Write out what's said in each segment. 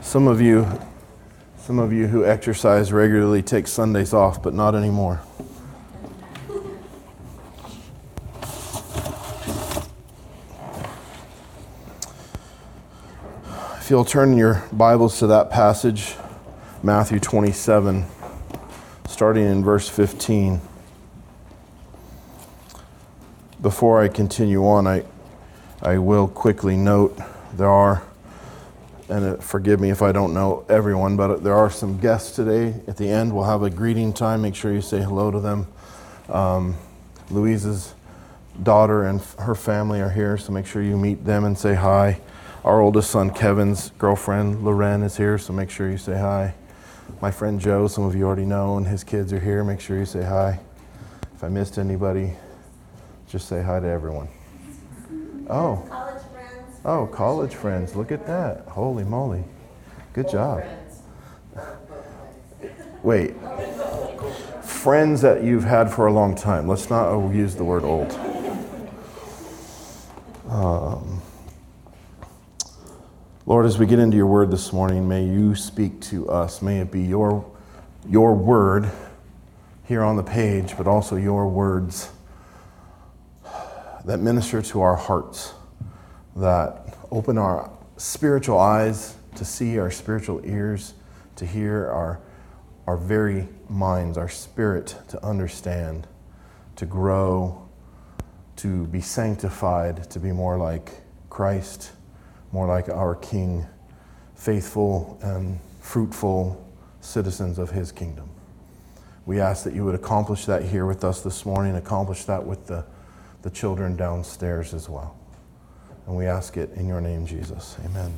Some of you who exercise regularly take Sundays off, but not anymore. If you'll turn your Bibles to that passage, Matthew 27, starting in verse 15. Before I continue on, I will quickly note there are, and forgive me if I don't know everyone, but there are some guests today. At the end, we'll have a greeting time. Make sure you say hello to them. Louise's daughter and her family are here, so make sure you meet them and say hi. Our oldest son, Kevin's girlfriend, Loren, is here, so make sure you say hi. My friend Joe, some of you already know, and his kids are here. Make sure you say hi. If I missed anybody, just say hi to everyone. Oh. College friends. Oh, college friends. Look at that. Holy moly. Good job. Wait. Friends that you've had for a long time. Let's not use the word old. Lord, as we get into your word this morning, may you speak to us. May it be your word here on the page, but also your words that minister to our hearts, that open our spiritual eyes to see, our spiritual ears to hear, our very minds, our spirit to understand, to grow, to be sanctified, to be more like Christ, more like our King, faithful and fruitful citizens of his kingdom. We ask that you would accomplish that here with us this morning, accomplish that with the children downstairs as well. And we ask it in your name, Jesus. Amen.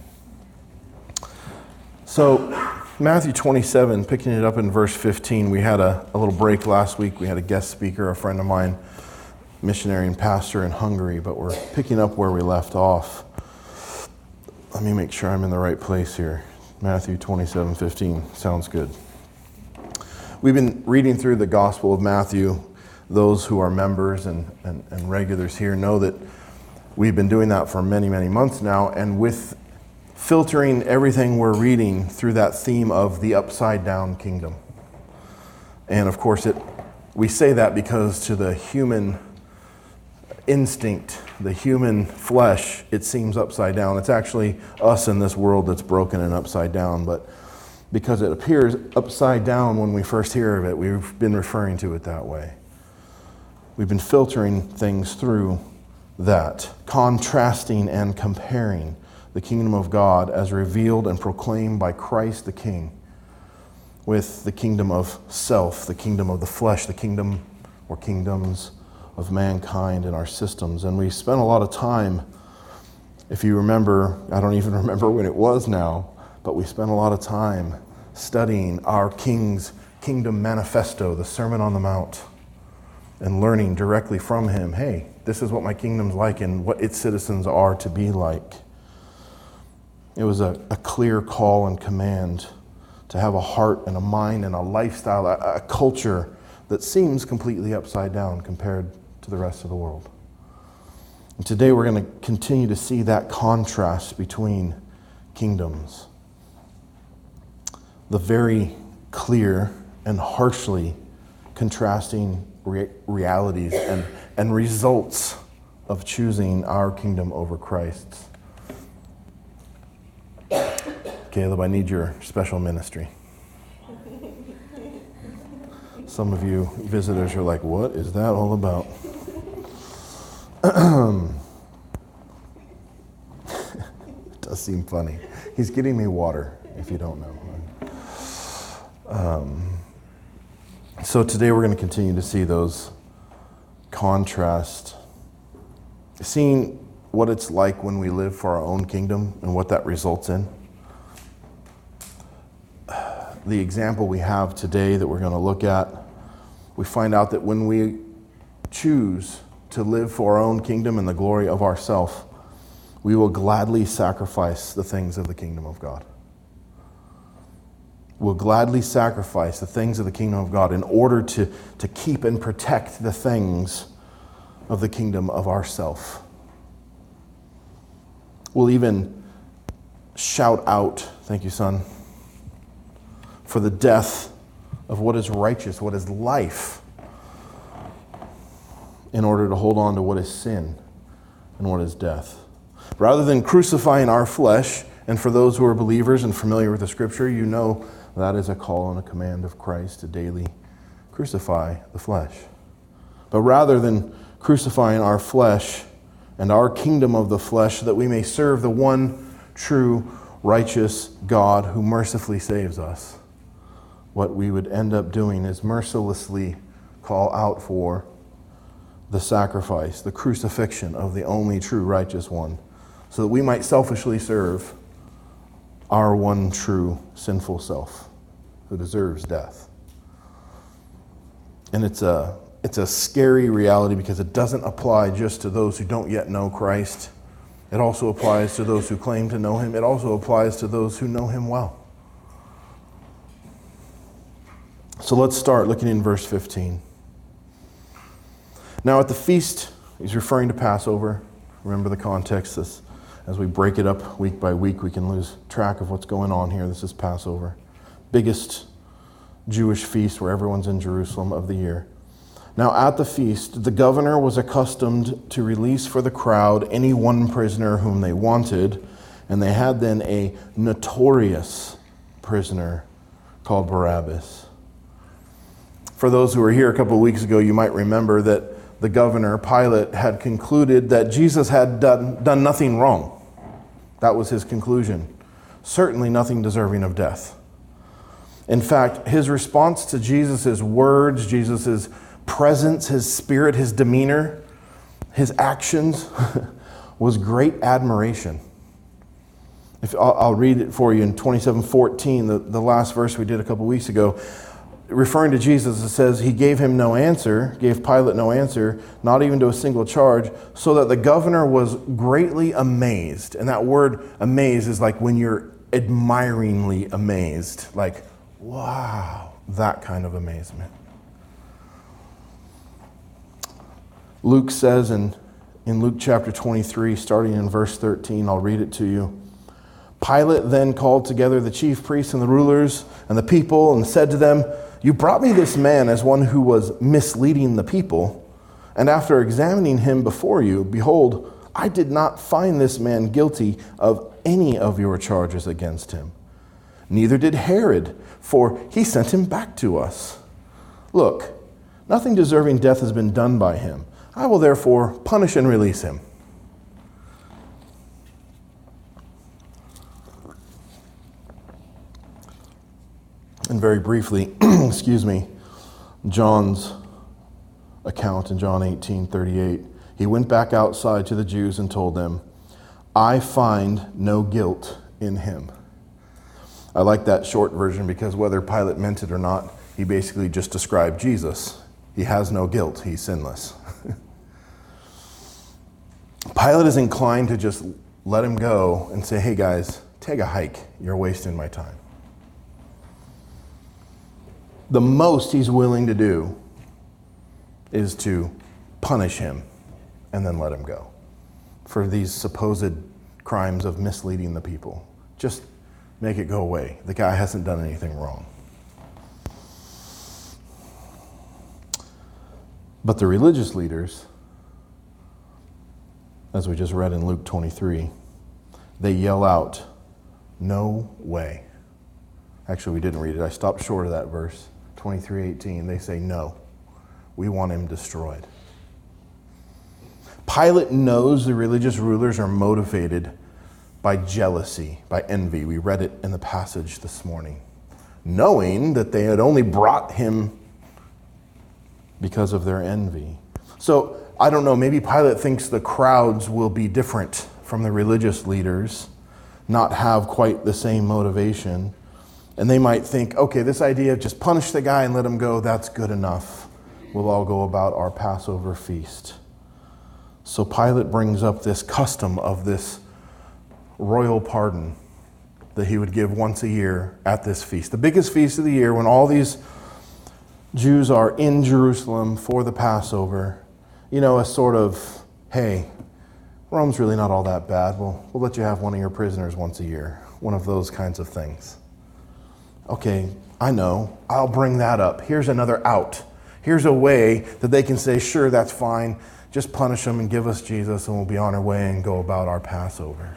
So, Matthew 27, picking it up in verse 15, we had a little break last week. We had a guest speaker, a friend of mine, missionary and pastor in Hungary, but we're picking up where we left off. Let me make sure I'm in the right place here. Matthew 27:15 sounds good. We've been reading through the Gospel of Matthew. Those who are members and regulars here know that we've been doing that for many, many months now, and with filtering everything we're reading through that theme of the upside down kingdom. And of course, we say that because to the human instinct, the human flesh, it seems upside down. It's actually us in this world that's broken and upside down, but because it appears upside down when we first hear of it, we've been referring to it that way. We've been filtering things through that, contrasting and comparing the kingdom of God as revealed and proclaimed by Christ the King with the kingdom of self, the kingdom of the flesh, the kingdom or kingdoms of mankind and our systems. And we spent a lot of time, if you remember, I don't even remember when it was now, but we spent a lot of time studying our King's Kingdom Manifesto, the Sermon on the Mount, and learning directly from him, hey, this is what my kingdom's like and what its citizens are to be like. It was a clear call and command to have a heart and a mind and a lifestyle, a culture that seems completely upside down compared to the rest of the world. And today we're going to continue to see that contrast between kingdoms. The very clear and harshly contrasting realities and results of choosing our kingdom over Christ's. Caleb, I need your special ministry. Some of you visitors are like, what is that all about? It does seem funny. He's getting me water, if you don't know. So today we're going to continue to see those contrasts, seeing what it's like when we live for our own kingdom and what that results in. The example we have today that we're going to look at, we find out that when we choose to live for our own kingdom and the glory of ourself, we will gladly sacrifice the things of the kingdom of God. We'll gladly sacrifice the things of the kingdom of God in order to keep and protect the things of the kingdom of ourself. We'll even shout out, thank you, son, for the death of what is righteous, what is life, in order to hold on to what is sin and what is death. Rather than crucifying our flesh, and for those who are believers and familiar with the scripture, you know that is a call and a command of Christ to daily crucify the flesh. But rather than crucifying our flesh and our kingdom of the flesh, so that we may serve the one true righteous God who mercifully saves us, what we would end up doing is mercilessly call out for the sacrifice, the crucifixion of the only true righteous one, so that we might selfishly serve our one true sinful self who deserves death. And it's a scary reality because it doesn't apply just to those who don't yet know Christ. It also applies to those who claim to know him. It also applies to those who know him well. So let's start looking in verse 15. Now at the feast, he's referring to Passover. Remember the context. As we break it up week by week, we can lose track of what's going on here. This is Passover. Biggest Jewish feast where everyone's in Jerusalem of the year. Now at the feast, the governor was accustomed to release for the crowd any one prisoner whom they wanted, and they had then a notorious prisoner called Barabbas. For those who were here a couple of weeks ago, you might remember that the governor, Pilate, had concluded that Jesus had done nothing wrong. That was his conclusion. Certainly nothing deserving of death. In fact, his response to Jesus' words, Jesus' presence, his spirit, his demeanor, his actions was great admiration. I'll read it for you in 27:14, the last verse we did a couple weeks ago. Referring to Jesus, it says, he gave Pilate no answer, not even to a single charge, so that the governor was greatly amazed. And that word amazed is like when you're admiringly amazed, like, wow, that kind of amazement. Luke says in Luke chapter 23, starting in verse 13, I'll read it to you. Pilate then called together the chief priests and the rulers and the people and said to them, you brought me this man as one who was misleading the people, and after examining him before you, behold, I did not find this man guilty of any of your charges against him. Neither did Herod, for he sent him back to us. Look, nothing deserving death has been done by him. I will therefore punish and release him. And very briefly, John's account in John 18:38, he went back outside to the Jews and told them, I find no guilt in him. I like that short version because whether Pilate meant it or not, he basically just described Jesus. He has no guilt. He's sinless. Pilate is inclined to just let him go and say, hey guys, take a hike. You're wasting my time. The most he's willing to do is to punish him and then let him go for these supposed crimes of misleading the people. Just make it go away. The guy hasn't done anything wrong. But the religious leaders, as we just read in Luke 23, they yell out, no way. Actually, we didn't read it. I stopped short of that verse. 23:18, they say, no, we want him destroyed. Pilate knows the religious rulers are motivated by jealousy, by envy. We read it in the passage this morning. Knowing that they had only brought him because of their envy. So, I don't know, maybe Pilate thinks the crowds will be different from the religious leaders, not have quite the same motivation. And they might think, okay, this idea of just punish the guy and let him go, that's good enough. We'll all go about our Passover feast. So Pilate brings up this custom of this royal pardon that he would give once a year at this feast. The biggest feast of the year when all these Jews are in Jerusalem for the Passover. You know, a sort of, hey, Rome's really not all that bad. We'll let you have one of your prisoners once a year. One of those kinds of things. Okay, I know. I'll bring that up. Here's another out. Here's a way that they can say, sure, that's fine. Just punish them and give us Jesus and we'll be on our way and go about our Passover.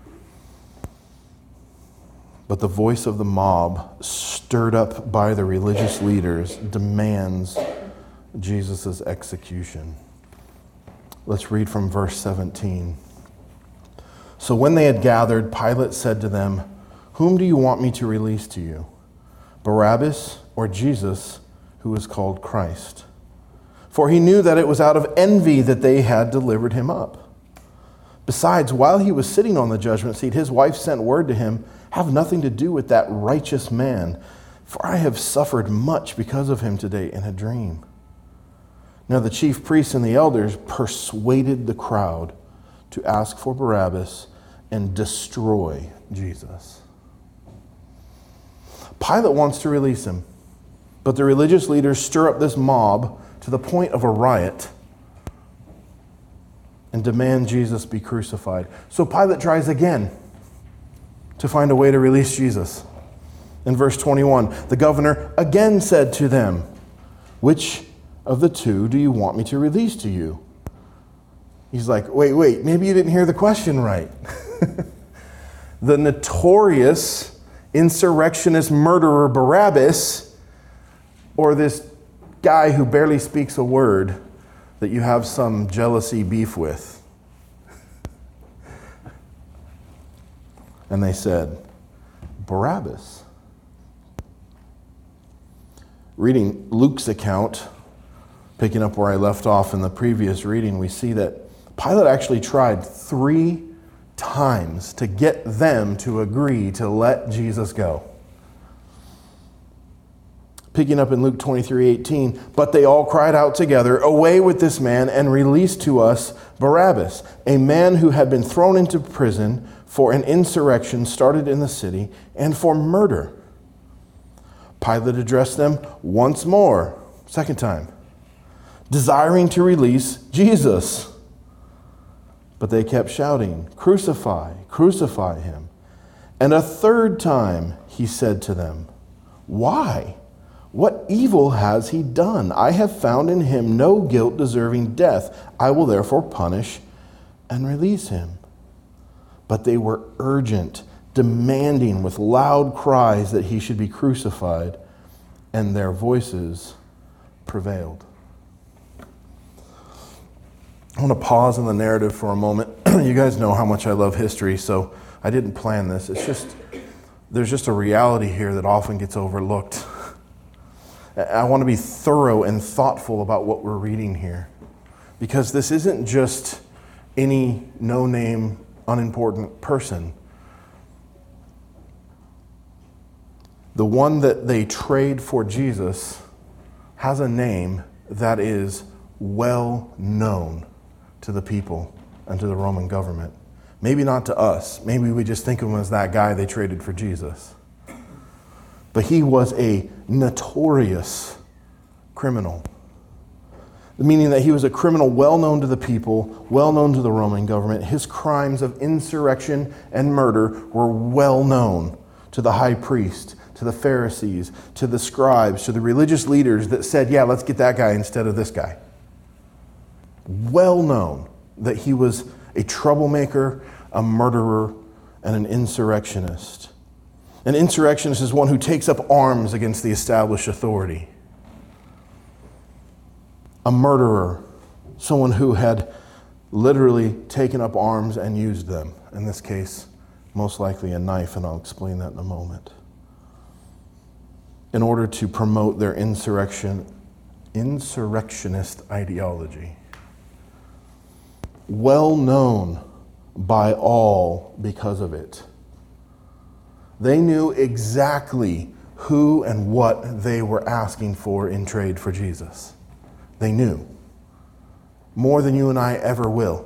But the voice of the mob, stirred up by the religious leaders, demands Jesus' execution. Let's read from verse 17. So when they had gathered, Pilate said to them, "Whom do you want me to release to you? Barabbas or Jesus, who is called Christ?" For he knew that it was out of envy that they had delivered him up. Besides, while he was sitting on the judgment seat, his wife sent word to him, "Have nothing to do with that righteous man, for I have suffered much because of him today in a dream." Now the chief priests and the elders persuaded the crowd to ask for Barabbas and destroy Jesus. Pilate wants to release him, but the religious leaders stir up this mob to the point of a riot and demand Jesus be crucified. So Pilate tries again to find a way to release Jesus. In verse 21, the governor again said to them, "Which of the two do you want me to release to you?" He's like, wait, maybe you didn't hear the question right. The notorious insurrectionist murderer Barabbas, or this guy who barely speaks a word that you have some jealousy beef with? And they said, Barabbas. Reading Luke's account, picking up where I left off in the previous reading, we see that Pilate actually tried 3 times to get them to agree to let Jesus go. Picking up in Luke 23:18, but they all cried out together, "Away with this man and release to us Barabbas, a man who had been thrown into prison for an insurrection started in the city and for murder." Pilate addressed them once more, second time, desiring to release Jesus. But they kept shouting, "Crucify, crucify him." And a third time he said to them, "Why? What evil has he done? I have found in him no guilt deserving death. I will therefore punish and release him." But they were urgent, demanding with loud cries that he should be crucified, and their voices prevailed. I want to pause in the narrative for a moment. You guys know how much I love history, so I didn't plan this. There's just a reality here that often gets overlooked. I want to be thorough and thoughtful about what we're reading here, because this isn't just any no-name, unimportant person. The one that they trade for Jesus has a name that is well known to the people and to the Roman government. Maybe not to us. Maybe we just think of him as that guy they traded for Jesus. But he was a notorious criminal. Meaning that he was a criminal well known to the people, well known to the Roman government. His crimes of insurrection and murder were well known to the high priest, to the Pharisees, to the scribes, to the religious leaders that said, yeah, let's get that guy instead of this guy. Well known that he was a troublemaker, a murderer, and an insurrectionist. An insurrectionist is one who takes up arms against the established authority. A murderer, someone who had literally taken up arms and used them. In this case, most likely a knife, and I'll explain that in a moment. In order to promote their insurrectionist ideology. Well known by all because of it. They knew exactly who and what they were asking for in trade for Jesus. They knew. More than you and I ever will.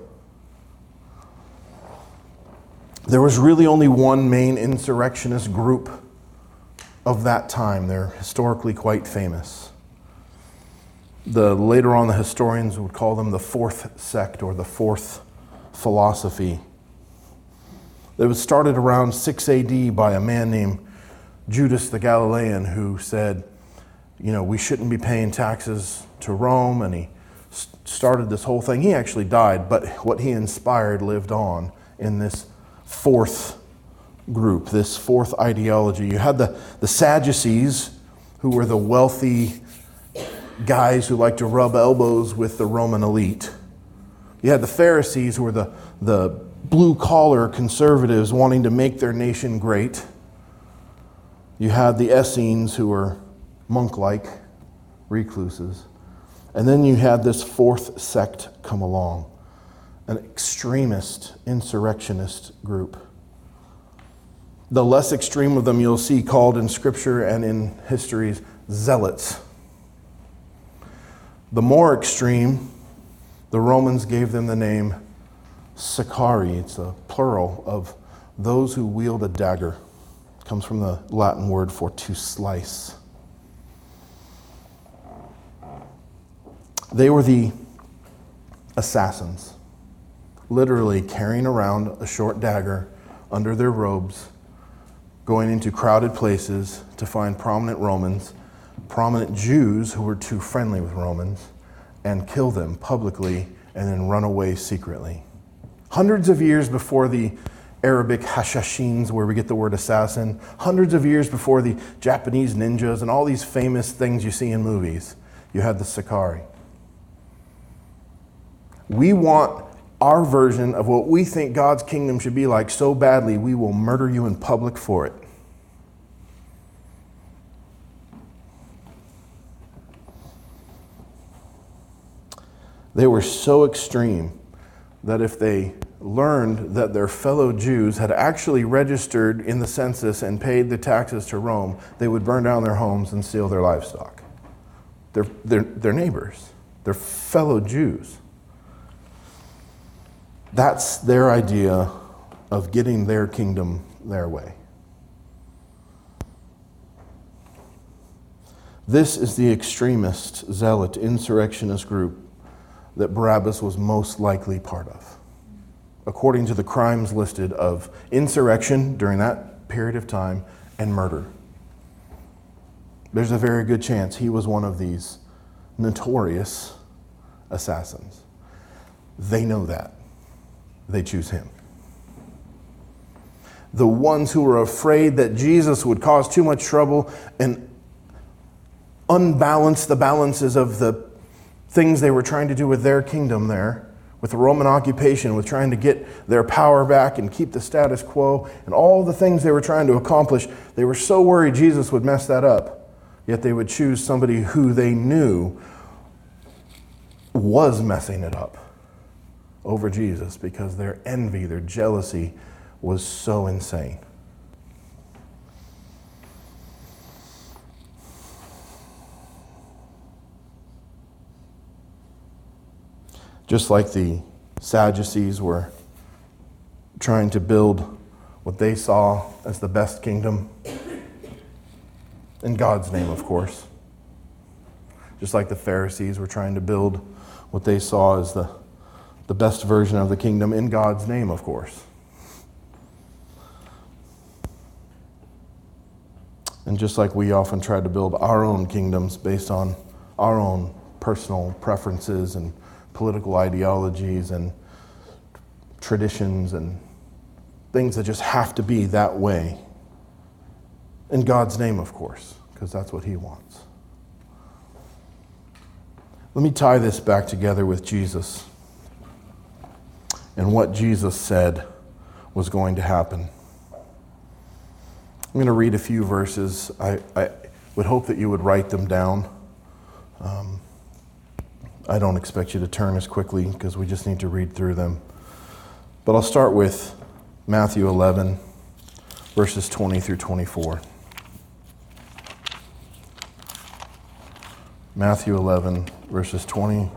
There was really only one main insurrectionist group of that time. They're historically quite famous. Later on, the historians would call them the Fourth Sect or the Fourth philosophy. It was started around 6 AD by a man named Judas the Galilean who said, we shouldn't be paying taxes to Rome, and he started this whole thing. He actually died, but what he inspired lived on in this fourth group, this fourth ideology. You had the Sadducees, who were the wealthy guys who liked to rub elbows with the Roman elite. You had the Pharisees, who were the blue-collar conservatives wanting to make their nation great. You had the Essenes, who were monk-like recluses. And then you had this fourth sect come along, an extremist, insurrectionist group. The less extreme of them you'll see called in Scripture and in histories zealots. The more extreme, the Romans gave them the name Sicarii. It's a plural of those who wield a dagger. It comes from the Latin word for to slice. They were the assassins, literally carrying around a short dagger under their robes, going into crowded places to find prominent Romans, prominent Jews who were too friendly with Romans, and kill them publicly and then run away secretly. Hundreds of years before the Arabic Hashashins, where we get the word assassin, hundreds of years before the Japanese ninjas and all these famous things you see in movies, you had the Sicarii. We want our version of what we think God's kingdom should be like so badly, we will murder you in public for it. They were so extreme that if they learned that their fellow Jews had actually registered in the census and paid the taxes to Rome, they would burn down their homes and steal their livestock. Their neighbors, their fellow Jews. That's their idea of getting their kingdom their way. This is the extremist, zealot, insurrectionist group that Barabbas was most likely part of, according to the crimes listed of insurrection during that period of time and murder. There's a very good chance he was one of these notorious assassins. They know that. They choose him. The ones who were afraid that Jesus would cause too much trouble and unbalance the balances of the things they were trying to do with their kingdom there, with the Roman occupation, with trying to get their power back and keep the status quo, and all the things they were trying to accomplish, they were so worried Jesus would mess that up, yet they would choose somebody who they knew was messing it up over Jesus because their envy, their jealousy was so insane. Just like the Sadducees were trying to build what they saw as the best kingdom, in God's name, of course. Just like the Pharisees were trying to build what they saw as the best version of the kingdom, in God's name, of course. And just like we often try to build our own kingdoms based on our own personal preferences and political ideologies and traditions and things that just have to be that way. In God's name, of course, because that's what He wants. Let me tie this back together with Jesus and what Jesus said was going to happen. I'm going to read a few verses. I would hope that you would write them down. I don't expect you to turn as quickly because we just need to read through them. But I'll start with Matthew 11, verses 20 through 24. Matthew 11, verses 20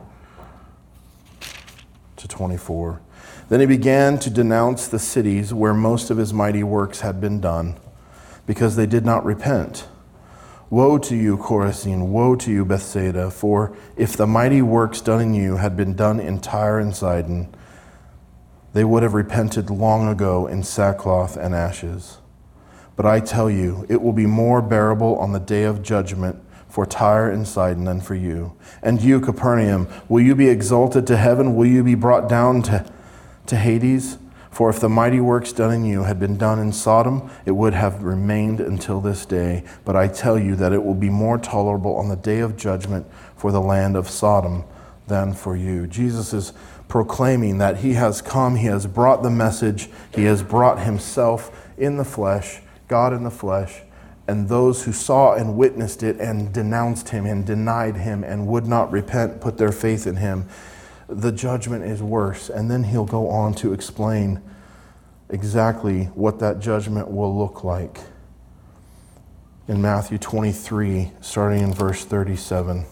to 24. Then he began to denounce the cities where most of his mighty works had been done, because they did not repent. Woe to you, Chorazin! Woe to you, Bethsaida! For if the mighty works done in you had been done in Tyre and Sidon, they would have repented long ago in sackcloth and ashes. But I tell you, it will be more bearable on the day of judgment for Tyre and Sidon than for you. And you, Capernaum, will you be exalted to heaven? Will you be brought down to Hades? For if the mighty works done in you had been done in Sodom, it would have remained until this day. But I tell you that it will be more tolerable on the day of judgment for the land of Sodom than for you. Jesus is proclaiming that he has come, he has brought the message, he has brought himself in the flesh, God in the flesh, and those who saw and witnessed it and denounced him and denied him and would not repent, put their faith in him, the judgment is worse. And then he'll go on to explain exactly what that judgment will look like in Matthew 23, starting in verse 37.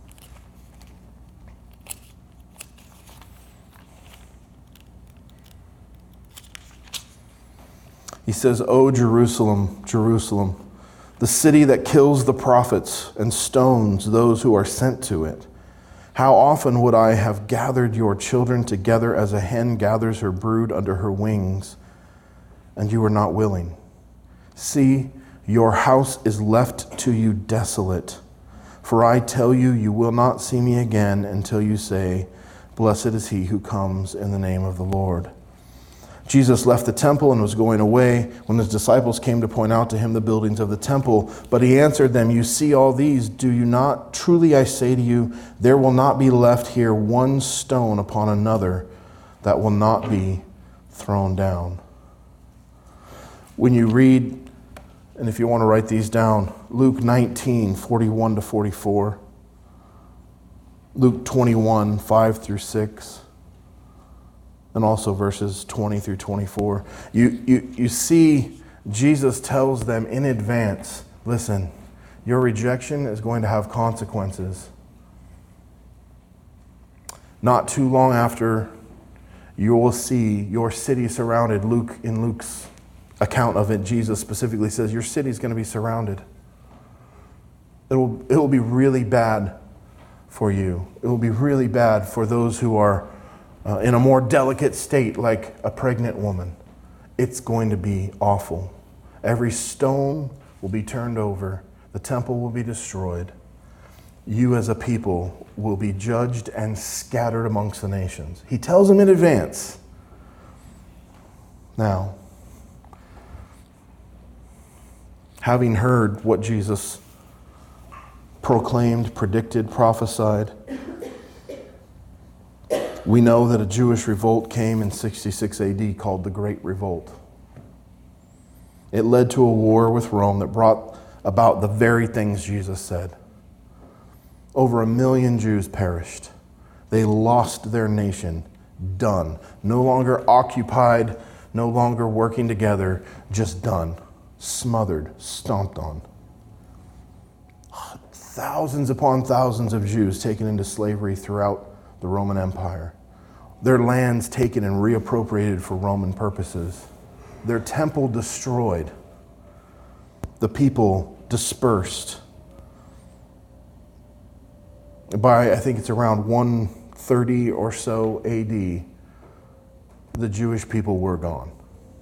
He says, "O Jerusalem, Jerusalem, the city that kills the prophets and stones those who are sent to it. How often would I have gathered your children together as a hen gathers her brood under her wings, and you were not willing. See, your house is left to you desolate. For I tell you, you will not see me again until you say, 'Blessed is he who comes in the name of the Lord.'" Jesus left the temple and was going away when his disciples came to point out to him the buildings of the temple. But he answered them, "You see all these, do you not? Truly I say to you, there will not be left here one stone upon another that will not be thrown down." When you read, and if you want to write these down, Luke 19, 41 to 44, Luke 21, 5 through 6, and also verses 20 through 24. You see, Jesus tells them in advance, listen, your rejection is going to have consequences. Not too long after, you will see your city surrounded. In Luke's account of it, Jesus specifically says, your city is going to be surrounded. It will be really bad for you. It will be really bad for those who are in a more delicate state, like a pregnant woman. It's going to be awful. Every stone will be turned over. The temple will be destroyed. You as a people will be judged and scattered amongst the nations. He tells them in advance. Now, having heard what Jesus proclaimed, predicted, prophesied, we know that a Jewish revolt came in 66 AD called the Great Revolt. It led to a war with Rome that brought about the very things Jesus said. Over 1 million Jews perished. They lost their nation. Done. No longer occupied, no longer working together, just done. Smothered, stomped on. Thousands upon thousands of Jews taken into slavery throughout the Roman Empire. Their lands taken and reappropriated for Roman purposes. Their temple destroyed. The people dispersed. By, I think it's around 130 or so AD, the Jewish people were gone.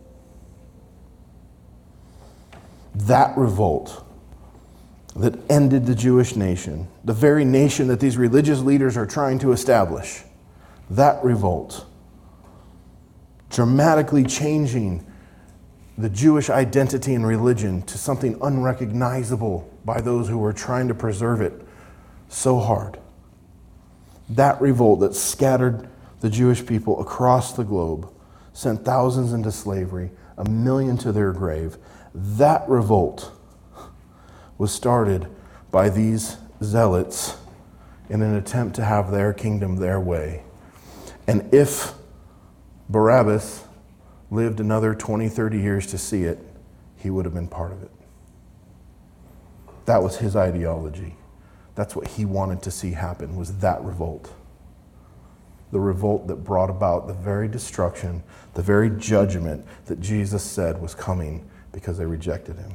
That revolt that ended the Jewish nation, the very nation that these religious leaders are trying to establish, that revolt, dramatically changing the Jewish identity and religion to something unrecognizable by those who were trying to preserve it so hard. That revolt that scattered the Jewish people across the globe, sent thousands into slavery, 1 million to their grave, that revolt was started by these zealots in an attempt to have their kingdom their way. And if Barabbas lived another 20, 30 years to see it, he would have been part of it. That was his ideology. That's what he wanted to see happen, was that revolt. The revolt that brought about the very destruction, the very judgment that Jesus said was coming because they rejected him.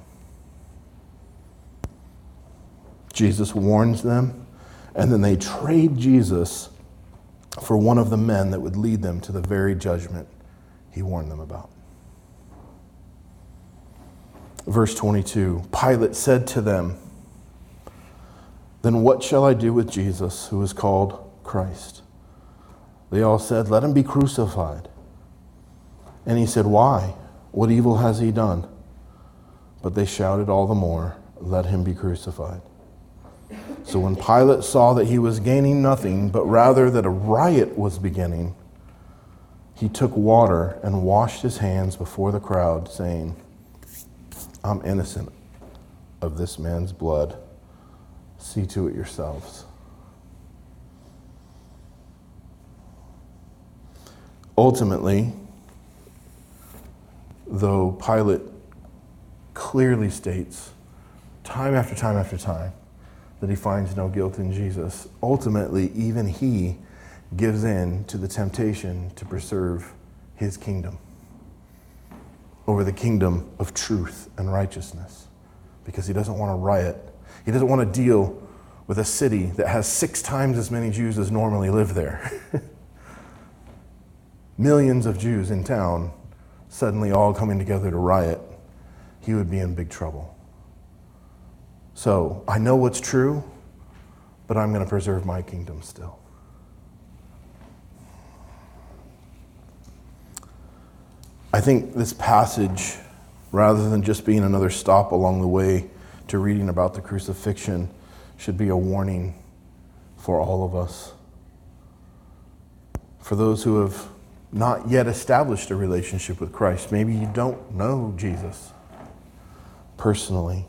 Jesus warns them, and then they trade Jesus for one of the men that would lead them to the very judgment he warned them about. Verse 22, Pilate said to them, "Then what shall I do with Jesus, who is called Christ?" They all said, "Let him be crucified." And he said, "Why? What evil has he done?" But they shouted all the more, "Let him be crucified." So when Pilate saw that he was gaining nothing, but rather that a riot was beginning, he took water and washed his hands before the crowd, saying, "I'm innocent of this man's blood. See to it yourselves." Ultimately, though Pilate clearly states time after time after time that he finds no guilt in Jesus, ultimately even he gives in to the temptation to preserve his kingdom over the kingdom of truth and righteousness, because he doesn't want to riot. He doesn't want to deal with a city that has 6 times as many Jews as normally live there. Millions of Jews in town suddenly all coming together to riot. He would be in big trouble. So I know what's true, but I'm going to preserve my kingdom still. I think this passage, rather than just being another stop along the way to reading about the crucifixion, should be a warning for all of us. For those who have not yet established a relationship with Christ, maybe you don't know Jesus personally.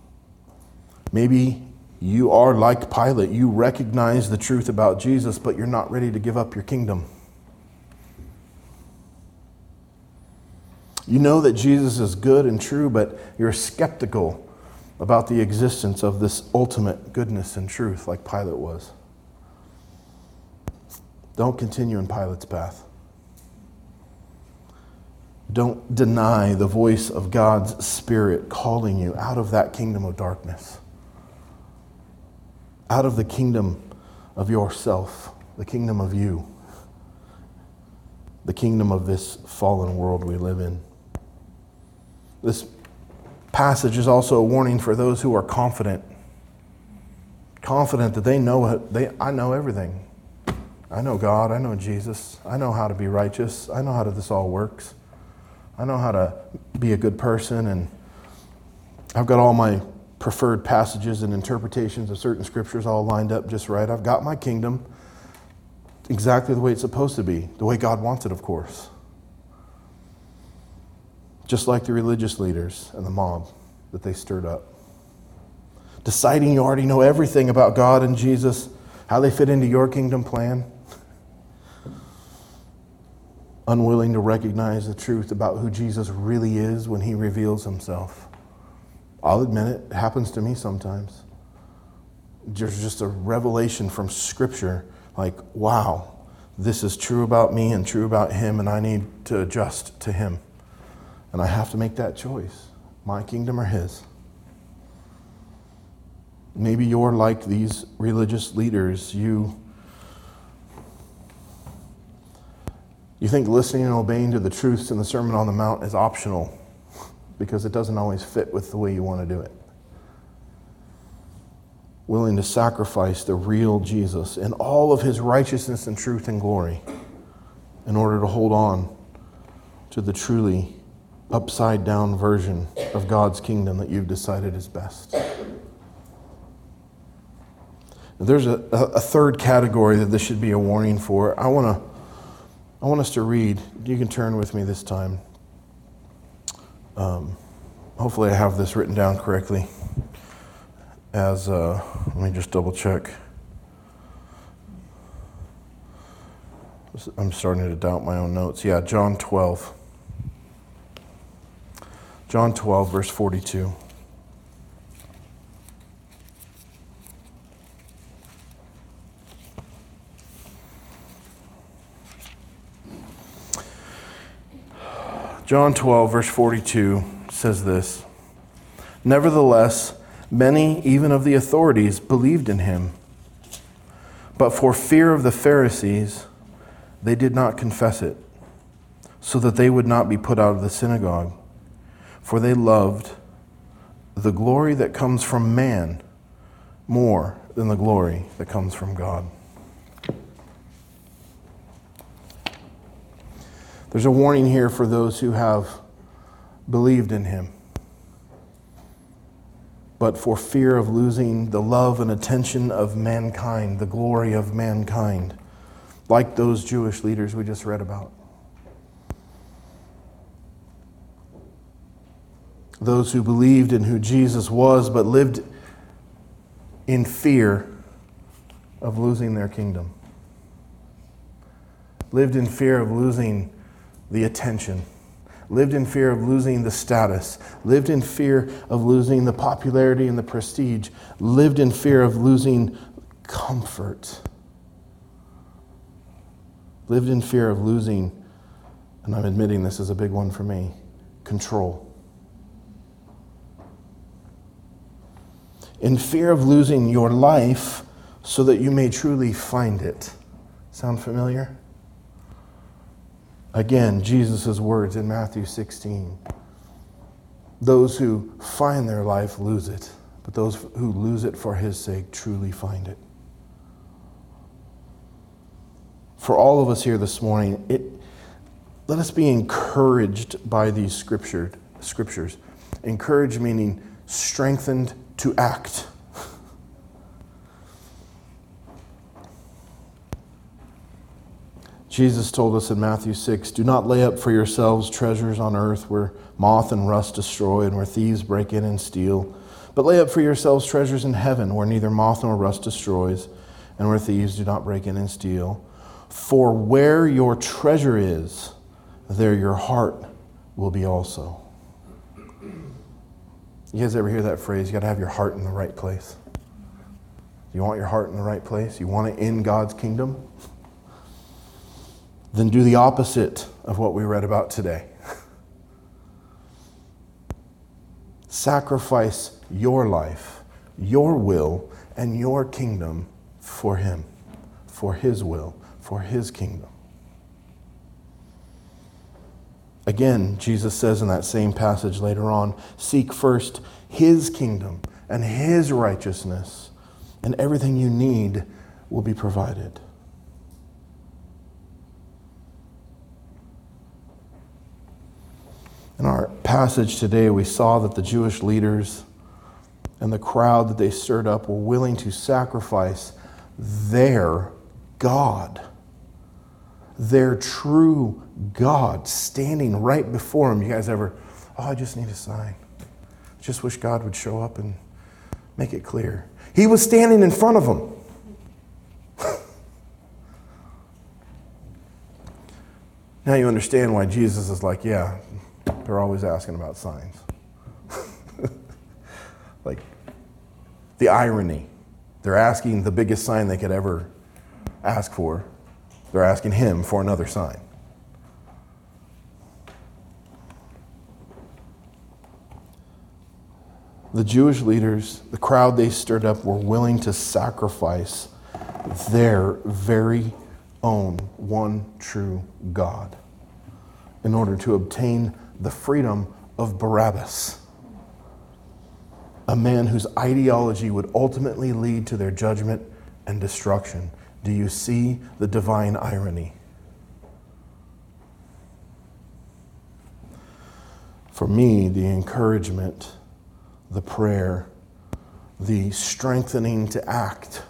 Maybe you are like Pilate. You recognize the truth about Jesus, but you're not ready to give up your kingdom. You know that Jesus is good and true, but you're skeptical about the existence of this ultimate goodness and truth like Pilate was. Don't continue in Pilate's path. Don't deny the voice of God's Spirit calling you out of that kingdom of darkness, out of the kingdom of yourself, the kingdom of you, the kingdom of this fallen world we live in. This passage is also a warning for those who are confident that they know I know everything. I know God, I know Jesus, I know how to be righteous, I know how this all works. I know how to be a good person, and I've got all my preferred passages and interpretations of certain scriptures all lined up just right. I've got my kingdom exactly the way it's supposed to be, the way God wants it, of course. Just like the religious leaders and the mob that they stirred up. Deciding you already know everything about God and Jesus, how they fit into your kingdom plan. Unwilling to recognize the truth about who Jesus really is when he reveals himself. I'll admit it, it happens to me sometimes. There's just a revelation from Scripture, like, wow, this is true about me and true about him, and I need to adjust to him. And I have to make that choice, my kingdom or his. Maybe you're like these religious leaders. You think listening and obeying to the truths in the Sermon on the Mount is optional because it doesn't always fit with the way you want to do it. Willing to sacrifice the real Jesus and all of his righteousness and truth and glory in order to hold on to the truly upside down version of God's kingdom that you've decided is best. There's a third category that this should be a warning for. I want us to read. You can turn with me this time. Hopefully I have this written down correctly. Let me just double check. I'm starting to doubt my own notes. Yeah, John 12. John 12, verse 42. John 12, verse 42 says this: "Nevertheless, many, even of the authorities, believed in him. But for fear of the Pharisees, they did not confess it, so that they would not be put out of the synagogue. For they loved the glory that comes from man more than the glory that comes from God. There's a warning here for those who have believed in him, but for fear of losing the love and attention of mankind, the glory of mankind, like those Jewish leaders we just read about. Those who believed in who Jesus was, but lived in fear of losing their kingdom. Lived in fear of losing the attention. Lived in fear of losing the status. Lived in fear of losing the popularity and the prestige. Lived in fear of losing comfort. Lived in fear of losing, and I'm admitting this is a big one for me, control. In fear of losing your life so that you may truly find it. Sound familiar? Again, Jesus' words in Matthew 16. Those who find their life lose it, but those who lose it for his sake truly find it. For all of us here this morning, let us be encouraged by these scriptures. Encouraged meaning strengthened to act. Jesus told us in Matthew 6, do not lay up for yourselves treasures on earth where moth and rust destroy and where thieves break in and steal, but lay up for yourselves treasures in heaven where neither moth nor rust destroys and where thieves do not break in and steal. For where your treasure is, there your heart will be also. You guys ever hear that phrase? You got to have your heart in the right place. You want your heart in the right place? You want it in God's kingdom? Then do the opposite of what we read about today. Sacrifice your life, your will, and your kingdom for him, for his will, for his kingdom. Again, Jesus says in that same passage later on, seek first his kingdom and his righteousness, and everything you need will be provided. In our passage today, we saw that the Jewish leaders and the crowd that they stirred up were willing to sacrifice their God, their true God, standing right before them. You guys ever, I just need a sign. I just wish God would show up and make it clear. He was standing in front of them. Now you understand why Jesus is like, yeah, they're always asking about signs. Like, the irony. They're asking the biggest sign they could ever ask for. They're asking him for another sign. The Jewish leaders, the crowd they stirred up, were willing to sacrifice their very own one true God in order to obtain the freedom of Barabbas, a man whose ideology would ultimately lead to their judgment and destruction. Do you see the divine irony? For me, the encouragement, the prayer, the strengthening to act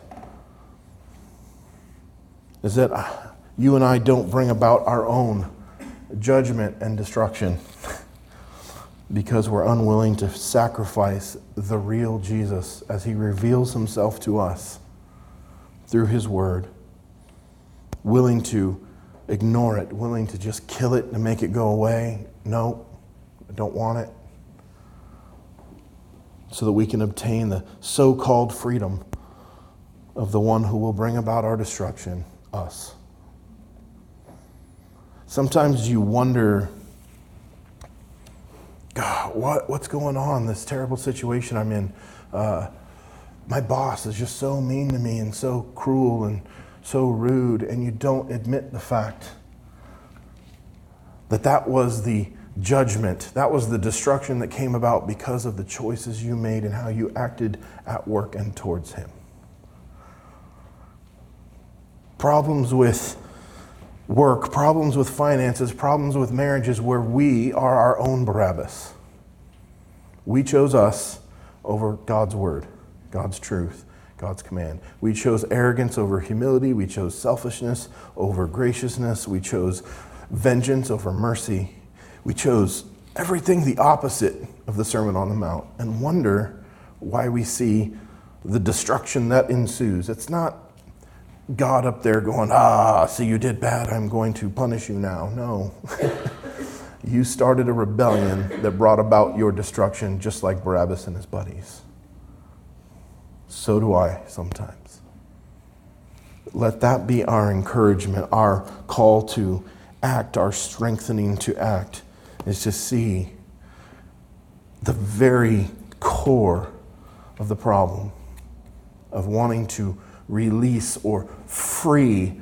is that you and I don't bring about our own judgment and destruction because we're unwilling to sacrifice the real Jesus as he reveals himself to us through his word, willing to ignore it, willing to just kill it and make it go away. No, I don't want it. So that we can obtain the so-called freedom of the one who will bring about our destruction, us. Sometimes you wonder, God, what's going on? This terrible situation I'm in. My boss is just so mean to me and so cruel and so rude, and you don't admit the fact that was the judgment, that was the destruction that came about because of the choices you made and how you acted at work and towards him. Problems with work, problems with finances, problems with marriages where we are our own Barabbas. We chose us over God's word, God's truth, God's command. We chose arrogance over humility. We chose selfishness over graciousness. We chose vengeance over mercy. We chose everything the opposite of the Sermon on the Mount and wonder why we see the destruction that ensues. It's not God up there going, see, you did bad, I'm going to punish you now. No. You started a rebellion that brought about your destruction, just like Barabbas and his buddies. So do I sometimes. Let that be our encouragement, our call to act, our strengthening to act, is to see the very core of the problem of wanting to release or free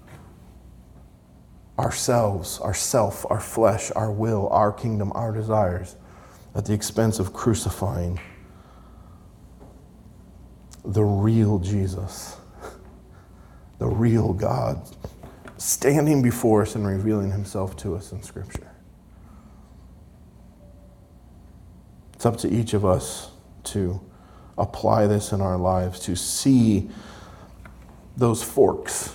ourselves, ourself, our flesh, our will, our kingdom, our desires at the expense of crucifying the real Jesus, the real God, standing before us and revealing himself to us in Scripture. It's up to each of us to apply this in our lives, to see those forks,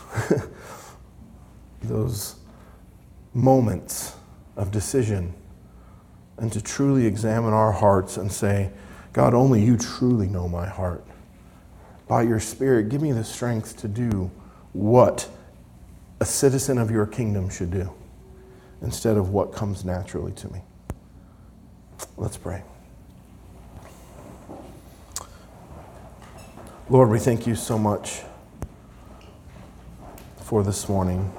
those moments of decision, and to truly examine our hearts and say, God, only you truly know my heart. By your Spirit, give me the strength to do what a citizen of your kingdom should do instead of what comes naturally to me. Let's pray. Lord, we thank you so much for this morning.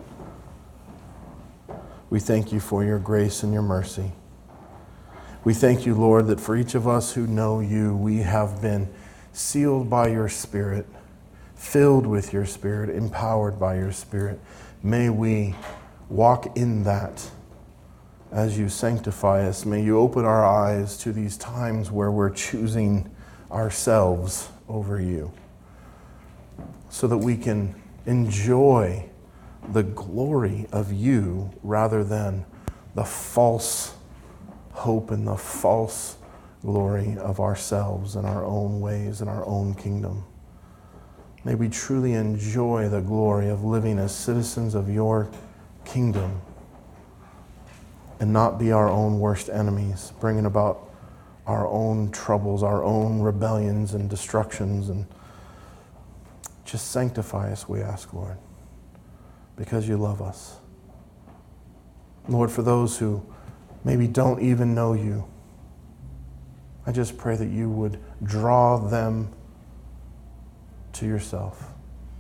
We thank you for your grace and your mercy. We thank you, Lord, that for each of us who know you, we have been sealed by your Spirit, filled with your Spirit, empowered by your Spirit. May we walk in that as you sanctify us. May you open our eyes to these times where we're choosing ourselves over you, so that we can enjoy the glory of you rather than the false hope and the false glory of ourselves and our own ways and our own kingdom. May we truly enjoy the glory of living as citizens of your kingdom and not be our own worst enemies, bringing about our own troubles, our own rebellions and destructions. And just sanctify us, we ask, Lord, because you love us. Lord, for those who maybe don't even know you, I just pray that you would draw them to yourself.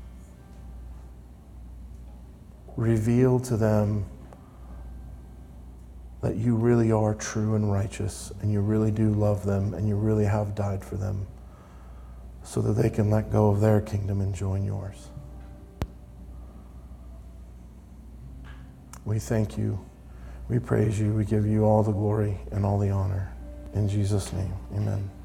Reveal to them that you really are true and righteous, and you really do love them, and you really have died for them, so that they can let go of their kingdom and join yours. We thank you. We praise you. We give you all the glory and all the honor. In Jesus' name, amen.